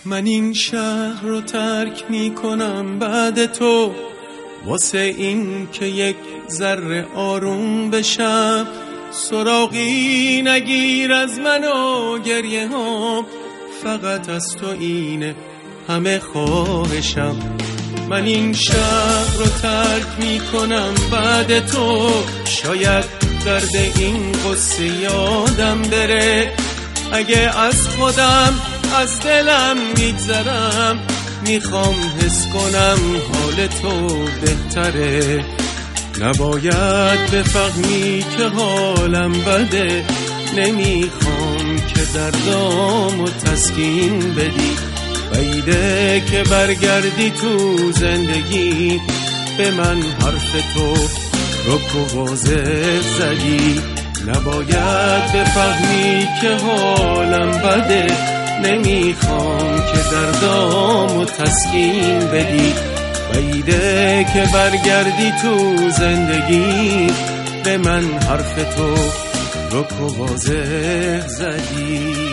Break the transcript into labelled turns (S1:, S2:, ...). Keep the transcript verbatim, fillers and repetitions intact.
S1: من این شهر رو ترک میکنم بعد تو، واسه این که یک ذره آروم بشم. سراغی نگیر از من و گریه هم، فقط از تو اینه همه خواهشم. من این شهر رو ترک میکنم بعد تو، شاید درد این قصه یادم بره. اگه از خودم از دلم میگذرم، میخوام حس کنم حال تو بهتره. نباید بفهمی که حالم بده، نمیخوام که دردامو تسکین بدی. بعیده که برگردی تو زندگی، به من حرف تو رک و واضح زدی. نباید بفهمی که حالم بده، نمیخوام که دردامو تسکین بدی. بعیده که برگردی تو زندگی، به من حرف تو رک و واضح زدی.